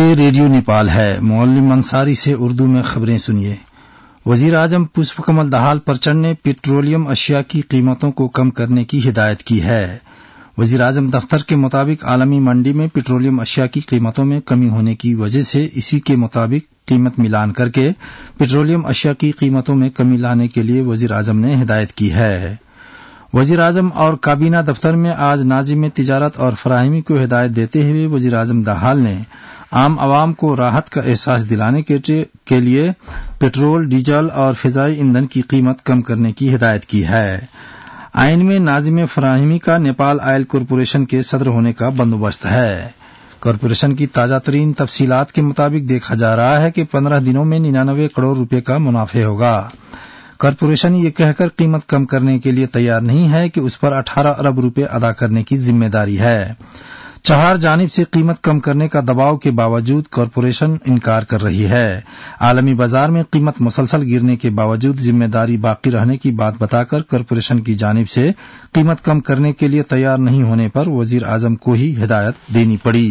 یہ ریڈیو نیپال ہے۔ معلم انصاری سے اردو میں خبریں سنیے۔ وزیر اعظم پشپ کمل دہال پرچنڈ نے پیٹرولیم اشیاء کی قیمتوں کو کم کرنے کی ہدایت کی ہے۔ وزیر اعظم دفتر کے مطابق عالمی منڈی میں پیٹرولیم اشیاء کی قیمتوں میں کمی ہونے کی وجہ سے اسی کے مطابق قیمت ملان کر کے پیٹرولیم اشیاء کی قیمتوں میں کمی لانے کے لیے وزیر اعظم نے ہدایت کی ہے۔ وزیر اعظم اور کابینہ دفتر میں آج ناظم تجارت اور فراہمی کو ہدایت دیتے ہوئے وزیر اعظم دہال نے عام عوام کو راحت کا احساس دلانے کے لیے پیٹرول، ڈیزل اور فضائی ایندھن کی قیمت کم کرنے کی ہدایت کی ہے۔ آئین میں ناظم فراہمی کا نیپال آئل کارپوریشن کے صدر ہونے کا بندوبست ہے۔ کارپوریشن کی تازہ ترین تفصیلات کے مطابق دیکھا جا رہا ہے کہ 15 دنوں میں 99 کروڑ روپے کا منافع ہوگا۔ کارپوریشن یہ کہہ کر قیمت کم کرنے کے لیے تیار نہیں ہے کہ اس پر 18 ارب روپے ادا کرنے کی ذمہ داری ہے۔ چہار جانب سے قیمت کم کرنے کا دباؤ کے باوجود کارپوریشن انکار کر رہی ہے۔ عالمی بازار میں قیمت مسلسل گرنے کے باوجود ذمہ داری باقی رہنے کی بات بتا کر کارپوریشن کی جانب سے قیمت کم کرنے کے لیے تیار نہیں ہونے پر وزیر اعظم کو ہی ہدایت دینی پڑی۔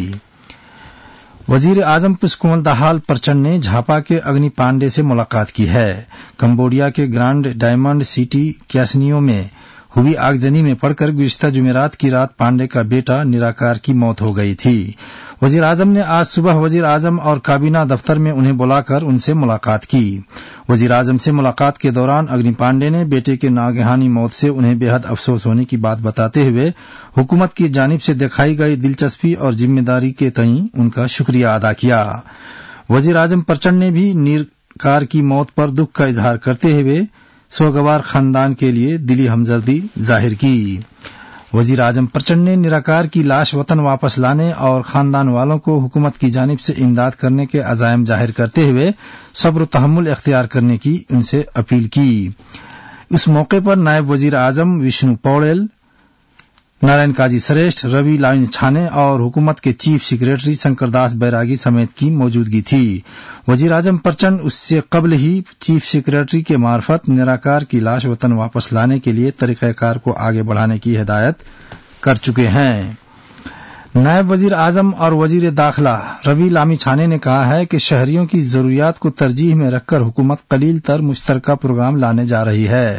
وزیر اعظم پشپ کمل دہال پرچنڈ نے جھاپا کے اگنی پانڈے سے ملاقات کی ہے۔ کمبوڈیا کے گرانڈ ڈائمنڈ سٹی کیسنیو میں ہوئی آگزنی میں پڑ کر گزشتہ جمعرات کی رات پانڈے کا بیٹا نراکار کی موت ہو گئی تھی۔ وزیر اعظم نے آج صبح وزیر اعظم اور کابینہ دفتر میں انہیں بلا کر ان سے ملاقات کی۔ وزیر اعظم سے ملاقات کے دوران اگنی پانڈے نے بیٹے کے ناگہانی موت سے انہیں بے حد افسوس ہونے کی بات بتاتے ہوئے حکومت کی جانب سے دکھائی گئی دلچسپی اور ذمہ داری کے تئیں ان کا شکریہ ادا کیا۔ وزیر اعظم پرچنڈ نے بھی نراکار کی موت پر دکھ کا اظہار کرتے ہوئے سوگوار خاندان کے لیے دلی ہمدردی ظاہر کی۔ وزیر اعظم پرچنڈ نے نراکار کی لاش وطن واپس لانے اور خاندان والوں کو حکومت کی جانب سے امداد کرنے کے عزائم ظاہر کرتے ہوئے صبر و تحمل اختیار کرنے کی ان سے اپیل کی۔ اس موقع پر نائب وزیر اعظم وشنو پوڑیل، نارائن کاجی سریشٹھ، روی لامیچھانے اور حکومت کے چیف سیکریٹری شنکر داس بیراگی سمیت کی موجودگی تھی۔ وزیر اعظم پرچنڈ اس سے قبل ہی چیف سیکریٹری کے معرفت نراکار کی لاش وطن واپس لانے کے لیے طریقہ کار کو آگے بڑھانے کی ہدایت کر چکے ہیں۔ نائب وزیر اعظم اور وزیر داخلہ روی لامیچھانے نے کہا ہے کہ شہریوں کی ضروریات کو ترجیح میں رکھ کر حکومت قلیل تر مشترکہ پروگرام لانے جا رہی ہے۔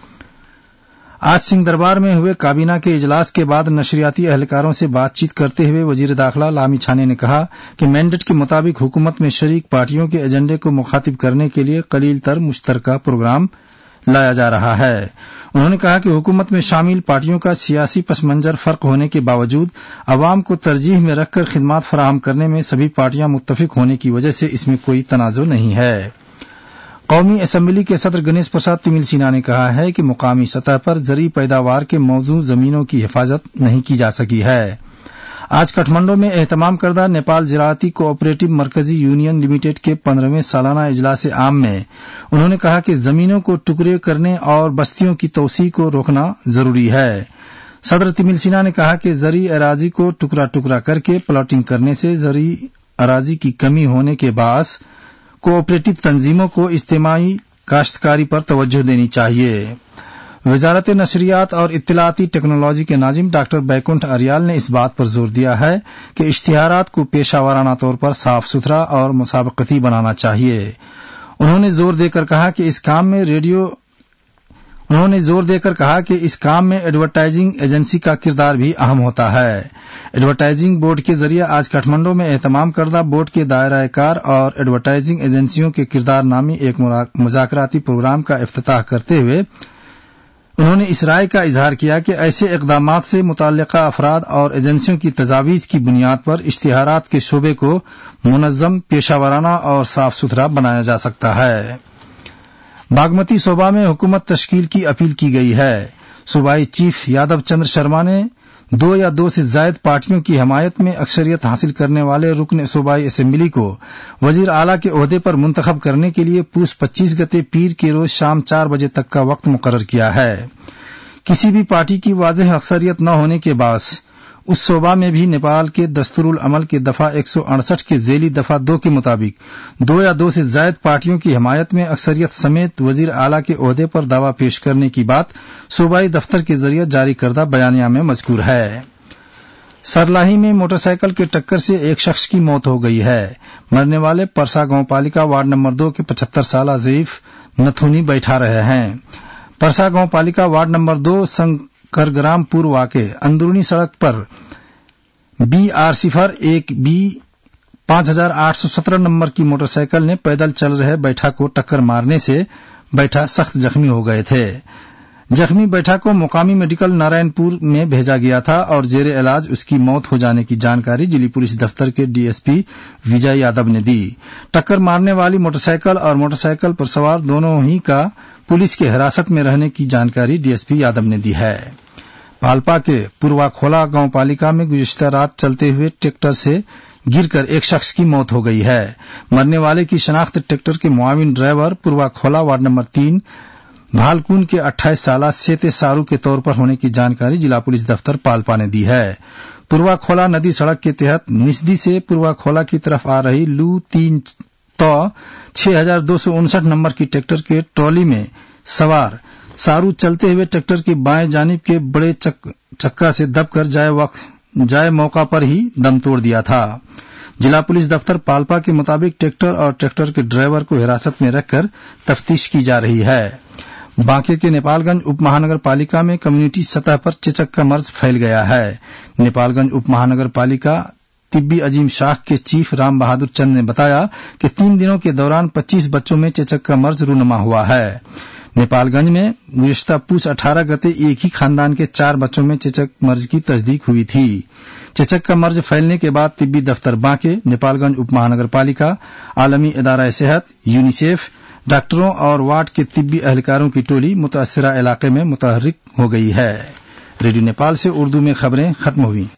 آج سنگھ دربار میں ہوئے کابینہ کے اجلاس کے بعد نشریاتی اہلکاروں سے بات چیت کرتے ہوئے وزیر داخلہ لامیچھانے نے کہا کہ مینڈیٹ کے مطابق حکومت میں شریک پارٹیوں کے ایجنڈے کو مخاطب کرنے کے لیے قلیل تر مشترکہ پروگرام لایا جا رہا ہے۔ انہوں نے کہا کہ حکومت میں شامل پارٹیوں کا سیاسی پس منظر فرق ہونے کے باوجود عوام کو ترجیح میں رکھ کر خدمات فراہم کرنے میں سبھی پارٹیاں متفق ہونے کی وجہ سے اس میں کوئی تنازع نہیں ہے۔ قومی اسمبلی کے صدر گنیش پرساد تمل سینا نے کہا ہے کہ مقامی سطح پر زرعی پیداوار کے موزوں زمینوں کی حفاظت نہیں کی جا سکی ہے۔ آج کٹھمنڈو میں اہتمام کردہ نیپال زراعتی کوآپریٹو مرکزی یونین لمیٹڈ کے 15ویں سالانہ اجلاس عام میں انہوں نے کہا کہ زمینوں کو ٹکڑے کرنے اور بستیوں کی توسیع کو روکنا ضروری ہے۔ صدر تمل سینا نے کہا کہ زرعی اراضی کو ٹکڑا ٹکڑا کر کے پلاٹنگ کرنے سے زرعی اراضی کی کمی ہونے کے باعث کوآپریٹو تنظیموں کو اجتماعی کاشتکاری پر توجہ دینی چاہیے۔ وزارت نشریات اور اطلاعاتی ٹیکنالوجی کے ناظم ڈاکٹر بیکنٹھ اریال نے اس بات پر زور دیا ہے کہ اشتہارات کو پیشہ ورانہ طور پر صاف ستھرا اور مسابقتی بنانا چاہیے۔ انہوں نے زور دے کر کہا کہ اس کام میں ایڈورٹائزنگ ایجنسی کا کردار بھی اہم ہوتا ہے۔ ایڈورٹائزنگ بورڈ کے ذریعے آج کٹھمنڈو میں اہتمام کردہ بورڈ کے دائرہ کار اور ایڈورٹائزنگ ایجنسیوں کے کردار نامی ایک مذاکراتی پروگرام کا افتتاح کرتے ہوئے انہوں نے اس رائے کا اظہار کیا کہ ایسے اقدامات سے متعلقہ افراد اور ایجنسیوں کی تجاویز کی بنیاد پر اشتہارات کے شعبے کو منظم، پیشہ ورانہ اور صاف ستھرا بنایا جا سکتا ہے۔ باگمتی صوبہ میں حکومت تشکیل کی اپیل کی گئی ہے۔ صوبائی چیف یادو چندر شرما نے 2 یا 2 سے زائد پارٹیوں کی حمایت میں اکثریت حاصل کرنے والے رکن صوبائی اسمبلی کو وزیر اعلیٰ کے عہدے پر منتخب کرنے کے لیے پوس 25 گتے پیر کے روز شام 4 بجے تک کا وقت مقرر کیا ہے۔ کسی بھی پارٹی کی واضح اکثریت نہ ہونے کے باعث اس صوبہ میں بھی نیپال کے دستور العمل کے دفعہ 168 کے ذیلی دفعہ 2 کے مطابق 2 یا 2 سے زائد پارٹیوں کی حمایت میں اکثریت سمیت وزیر اعلیٰ کے عہدے پر دعویٰ پیش کرنے کی بات صوبائی دفتر کے ذریعے جاری کردہ بیانیہ میں مذکور ہے۔ सरलाही में मोटरसाइकिल की टक्कर से एक शख्स की मौत हो गई है। मरने वाले परसा गांव पालिका वार्ड नंबर 2 के 75 साल ज़ईफ नथुनी बैठा रहे हैं। परसा गांव पालिका वार्ड नंबर 2 शंकरग्राम पूर्व वाके अंदरूनी सड़क पर BR 01 B 5817 नंबर की मोटरसाइकिल ने पैदल चल रहे बैठा को टक्कर मारने से बैठा सख्त जख्मी हो गए थे। जख्मी बैठा को मुकामी मेडिकल नारायणपुर में भेजा गया था और जेरे इलाज उसकी मौत हो जाने की जानकारी जिला पुलिस दफ्तर के DSP विजय यादव ने दी। टक्कर मारने वाली मोटरसाइकिल और मोटरसाइकिल पर सवार दोनों ही का पुलिस की हिरासत में रहने की जानकारी DSP यादव ने दी है। भालपा के पूर्वाखोला गांव पालिका में गुज़िश्ता रात चलते हुए ट्रैक्टर से गिरकर एक शख्स की मौत हो गई है। मरने वाले की शनाख्त ट्रैक्टर के मुआविन driver Purwakhola ward number 3 Bhalkun के 28 साल सेते सारू के तौर पर होने की जानकारी जिला पुलिस दफ्तर पाल्पा ने दी है। पूर्वाखोला नदी सड़क के तहत निसदी से पूर्वाखोला की तरफ आ रही लू 3 तो 6259 नंबर की ट्रैक्टर के ट्रॉली में सवार सारू चलते हुए ट्रैक्टर की बाएं जानिब के बड़े चक्का से दबकर जाए मौका पर ही दम तोड़ दिया था। जिला पुलिस दफ्तर पाल्पा के मुताबिक ट्रैक्टर और ट्रैक्टर के ड्राइवर को हिरासत में रखकर तफ्तीश की जा रही है। बांके के नेपालगंज उप महानगर पालिका में कम्युनिटी सतह पर चेचक का मर्ज फैल गया है। नेपालगंज उप महानगर पालिका तिब्बी अजीम शाख के चीफ राम बहादुर चंद ने बताया कि 3 दिनों के दौरान 25 बच्चों में चेचक का मर्ज रूनुमा हुआ है। नेपालगंज में गुज़िश्ता पूस 18 गते एक ही खानदान के 4 बच्चों में चेचक मर्ज की तस्दीक हुई थी। चेचक का मर्ज फैलने के बाद तिब्बी दफ्तर बांके, नेपालगंज उप महानगर पालिका, आलमी इदारा सेहत, यूनिसेफ, डॉक्टरों और वार्ड के तिब्बी एहलकारों की टोली मुतासिरा इलाके में मुतहर्रिक हो गई है। रेडियो नेपाल से उर्दू में खबरें खत्म हुई।